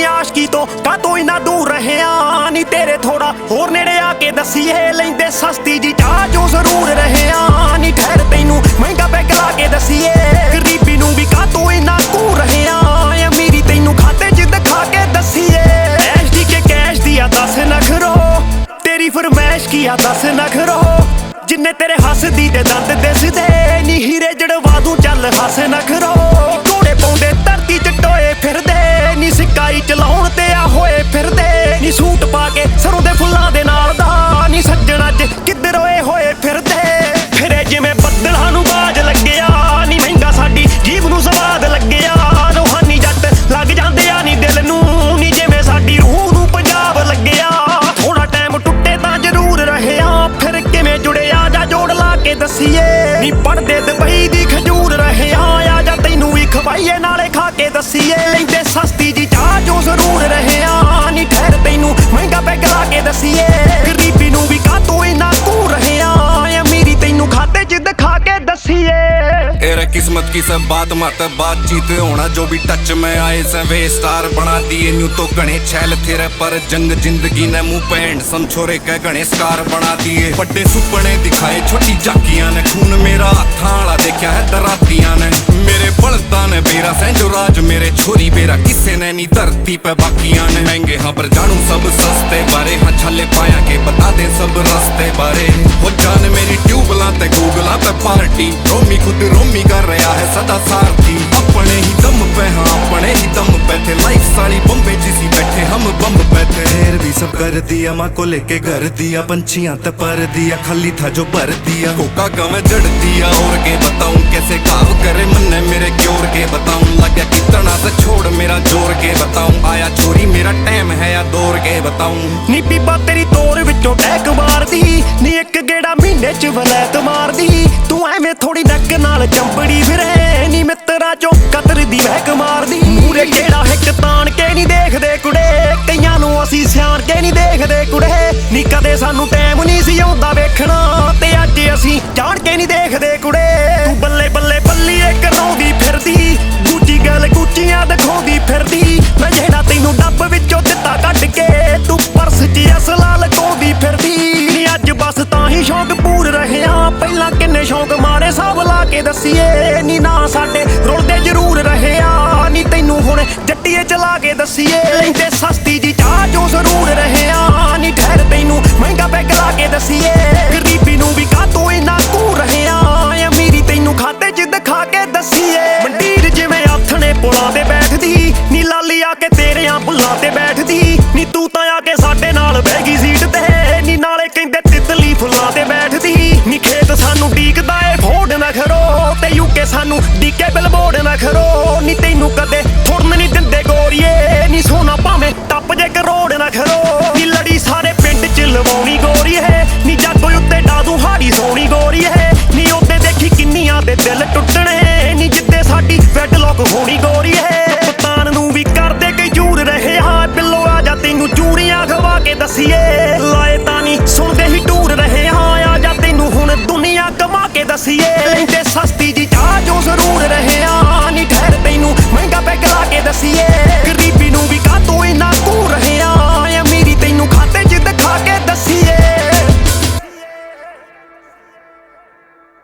ਨੀ ਆਸ਼ਕੀ ਤੋਂ ਕਾਤੋਂ ਇਨਾ ਦੂਰ ਰਹਿਆ ਨੀ ਤੇਰੇ ਥੋੜਾ ਹੋਰ ਨੇੜੇ ਆ ਕੇ ਦੱਸੀਏ ਲੈਂਦੇ ਸਸਤੀ ਜੀ ਚਾਹ ਜੋ ਜ਼ਰੂਰ ਰਹਿਆ ਨੀ ਠਹਿਰ ਤੈਨੂੰ ਮਹਿੰਗਾ ਪੈਗ ਲਾ ਕੇ ਦੱਸੀਏ ਗਰੀਬੀ ਨੂੰ ਵੀ ਕਾਤੋਂ ਇਨਾ ਦੂਰ ਰਹਿਆ ਅਮੀਰੀ ਤੈਨੂੰ ਖਾਤੇ 'ਚ ਦਿਖਾ ਕੇ ਦੱਸੀਏ ਐਸ਼ ਦੀ ਕੇ ਕੈਸ਼ ਦੀ ਆ ਦੱਸ ਨਖਰੋ ਤੇਰੀ ਫਰਮੈਸ਼ ਕੀ ਆ ਦੱਸ ਨਖਰੋ ਜਿੰਨੇ ਤੇਰੇ ਹੱਸਦੀ ਤੇ ਦੰਦ ਦਿਸਦੇ ਨੀ ਹੀਰੇ ਜੜਵਾ ਦੂੰ ਚੱਲ ਹੱਸ ਨਖਰੋ ਘੋੜੇ ਪਾਉਂਦੇ ਧਰਤੀ 'ਚ ਟੋਏ ਫਿਰਦੇ ਨੀ ਸਿਕਾਈ ਚਲਾਉਣ ਤੇ ਆ ਹੋਏ ਫਿਰਦੇ ਨੀ ਸੂਟ ਪਾ ਕੇ ਸਰੋਂ ਦੇ ਫੁੱਲਾਂ ਦੇ ਨਾਲ ਦਾ ਨੀ ਸੱਜਣ ਅੱਜ ਕਿੱਧਰ ਹੋਏ ਹੋਏ ਫਿਰਦੇ ਫਿਰੇ ਜਿਵੇਂ ਬੱਦਲਾਂ ਨੂੰ ਬਾਜ ਲੱਗਿਆ ਨੀ ਮਹਿੰਗਾ ਸਾਡੀ ਜੀਭ ਨੂੰ ਸਵਾਦ ਲੱਗਿਆ ਰੋਹਾਨੀ ਜੱਟ ਲੱਗ ਜਾਂਦੇ ਆ ਨੀ ਦਿਲ ਨੂੰ ਨੀ ਜਿਵੇਂ ਸਾਡੀ ਰੂਹ ਨੂੰ ਪੰਜਾਬ ਲੱਗਿਆ ਥੋੜਾ ਟਾਈਮ ਟੁੱਟੇ ਤਾਂ ਜ਼ਰੂਰ ਰਹਿਆ ਫਿਰ ਕਿਵੇਂ ਜੁੜਿਆ ਜਾਂ ਜੋੜ ਲਾ ਕੇ ਦੱਸੀਏ ਨੀ ਪੜਦੇ ਦੁਬਈ ਦੀ ਖਜੂਰ ਰਹਿਆ ਆ ਜਾਂ ਤੈਨੂੰ ਵੀ ਖਵਾਈਏ ਨਾਲੇ ਖਾ ਕੇ ਦੱਸੀਏ ਲੈਂਦੇ ਸਸਤੀ ਜੀ ਚਾਹ ਜੋ ਜ਼ਰੂਰ ਰਹਿਆ ਨੀ ਠਹਿਰ ਤੈਨੂੰ ਮਹਿੰਗਾ ਪੈਗ ਲਾ ਕੇ ਦੱਸੀਏ ਗਰੀਬੀ ਨੂੰ ਵੀ ਕਾਤੋਂ ਇਨਾ ਦੂਰ ਰਹਿਆ ਅਮੀਰੀ ਤੈਨੂੰ ਖਾਤੇ 'ਚ ਦਿਖਾ ਕੇ ਦੱਸੀਏ तेरे किस्मत की सब बात मत बातचीत होना जो भी टच में आए से वे स्टार बना दिए न्यू तो गणे छैल तेरे पर जंग जिंदगी ने मुंह पेंट समझोरे के गणे स्कार बना दिए बड़े सुपने दिखाए छोटी जाकियां ने खून मेरा हत्था वाला देखा है दरातियां ने मेरे बलदा ने बेरा सैंजो राज मेरे छोरी बेरा किसे ने नी धरती पे बाकियां ने महंगे हाँ पर जानू सब सस्ते बारे हाँ छले पाया के बता दे सब रास्ते बारे हो जान मेरी ट्यूबला ते गूगला ते पार्टी रोमी खुद रोमी कर रहा है सदा सारथी अपने ही दम पे हाँ अपने ही दम पे थे लाइफ सारी बम्बे जिसी बैठे हम बम पे थे ढेर भी सब कर दिया माँ को लेके घर दिया पंछियां ते पर दिया खाली था जो भर दिया कोका गम जड़ दिया और के बताऊं कैसे काव करे मन ने मेरे क्योर के बताऊं लगा कितना से छोड़ मेरा जोर के बताऊं आया चोरी मेरा टाइम है या दौड़ के बताऊं ਨੀ ਬੀਬਾ ਤੇਰੀ ਤੋਰ ਵਿੱਚੋਂ ਟੈਕ ਮਾਰਦੀ ਨੀ ਇੱਕ ਗੇੜਾ ਮਹੀਨੇ 'ਚ ਵਲੈਤ ਮਾਰਦੀ ਤੂੰ ਐਵੇਂ ਥੋੜੀ ਨੱਕ ਨਾਲ ਚੰਬੜੀ ਫਿਰੇ ਨੀ ਮਿੱਤਰਾਂ 'ਚੋਂ ਕਤਰ ਦੀ ਮਹਿਕ ਮਾਰਦੀ ਮੂਰੇ ਕਿਹੜਾ ਹਿੱਕ ਤਾਣ ਕੇ ਨਹੀਂ ਦੇਖਦੇ ਕੁੜੇ ਕਈਆਂ ਨੂੰ ਅਸੀਂ ਸਿਆਣ ਕੇ ਨਹੀਂ ਦੇਖਦੇ ਕੁੜੇ ਨੀ ਕਦੇ ਸਾਨੂੰ ਟਾਈਮ ਨਹੀਂ ਸੀ ਆਉਂਦਾ ਵੇਖਣਾ ਤੇ ਅੱਜ ਅਸੀਂ ਜਾਣ ਕੇ ਨਹੀਂ ਦੇਖਦੇ ਕੁੜੇ ਤੂੰ ਬੱਲੇ ਬੱਲੇ ਬੱਲੀਏ ਕਰਾਉਂਦੀ ਫਿਰਦੀ ਦੂਜੀ ਗੱਲ ਗੁੱਚੀਆਂ ਦਿਖਾਉਂਦੀ ਫਿਰਦੀ ਮੈਂ ਜਿਹੜਾ ਤੈਨੂੰ ਡੱਬ ਵਿੱਚੋਂ ਦਿੱਤਾ ਕੱਢ ਕੇ ਤੂੰ ਪਰਸ 'ਚ ਅਸਲਾ ਲਗਾਉਂਦੀ ਫਿਰਦੀ ਨੀ ਅੱਜ ਬਸ ਤਾਂ ਹੀ ਸ਼ੌਕ ਪੂਰ ਰਹਿਆ ਪਹਿਲਾਂ ਕਿੰਨੇ ਸ਼ੌਕ ਮਾਰੇ ਸਭ ਲਾ ਕੇ ਦੱਸੀਏ ਨੀ ਨਾ ਸਾਡੇ ਰੁਲਦੇ ਜ਼ਰੂਰ ਰਹਿਆ ਨੀ ਤੈਨੂੰ ਹੁਣ ਜੱਟੀਏ ਚਲਾ ਕੇ ਦੱਸੀਏ ਲੈਂਦੇ ਸਸਤੀ ਜੀ ਚਾਹ ਜੋ ਜ਼ਰੂਰ ਰਹਿਆ ਨੀ ਠਹਿਰ ਤੈਨੂੰ ਮਹਿੰਗਾ ਪੈਗ ਲਾ ਕੇ ਦੱਸੀਏ ਗਰੀਬੀ ਨੂੰ ਵੀ ਕਾਤੋਂ ਇਨਾ ਦੂਰ ਰਹਿਆ ਅਮੀਰੀ ਤੈਨੂੰ ਖਾਤੇ 'ਚ ਦਿਖਾ ਕੇ ਦੱਸੀਏ ਮੰਡੀਰ ਜਿਵੇਂ ਆਥਣੇ ਪੁਲਾਂ ਤੇ ਬੈਠਦੀ ਨੀ ਲਾਲੀ ਆ ਕੇ ਤੇਰਿਆਂ ਬੁੱਲਾਂ ਤੇ ਬੈਠਦੀ ਨੀ ਤੂੰ ਤਾਂ ਆ ਕੇ ਸਾਡੇ ਨਾਲ ਬਹਿ ਗਈ ਸੀਟ ਤੇ ਨੀ ਨਾਲੇ ਕਹਿੰਦੇ ਤਿਤਲੀ ਫੁੱਲਾਂ ਤੇ ਬੈਠਦੀ ਨੀ ਖੇਤ ਸਾਨੂੰ ਡੀਕਦਾ ਏ ਫੋੜ ਨਾ ਖਰੋ ਤੇ ਯੂਕੇ ਸਾਨੂੰ ਡੀਕੇ ਬਿਲਬੋਰਡ ਨਾ ਖਰੋ ਨੀ ਤੈਨੂੰ ਕਦੇ ਥੁੜਨ ਨਹੀਂ ਦਿੰਦੇ ਗੋਰੀਏ ਨੀ ਸੋਨਾ ਭਾਵੇਂ ਟੱਪ ਜੇ ਕਰੋੜ ਨਾ ਖਰੋ ਨੀ ਲੜੀ ਸਾਰੇ ਪਿੰਡ 'ਚ ਲਵਾਉਣੀ ਗੋਰੀਏ ਨੀ ਜਾਗੋ ਉੱਤੇ ਡਾਦੂ ਹਾੜੀ ਸੋਣੀ ਗੋਰੀਏ ਨੀ ਉੱਤੇ ਦੇਖੀ ਕਿੰਨੀਆਂ ਦੇ ਦਿਲ ਟੁੱਟਣੇ ਨੀ ਜਿੱਦੇ ਸਾਡੀ ਵੈਡਲੌਕ ਹੋਣੀ ਗੋਰੀਏ ਪਤਾਨ ਨੂੰ ਵੀ ਕਰਦੇ ਕਈ ਜੂਰ ਰਹਿਆ ਬਿੱਲੋ ਆ ਜਾ ਤੈਨੂੰ ਚੂੜੀਆਂ ਖਵਾ ਕੇ ਦੱਸੀਏ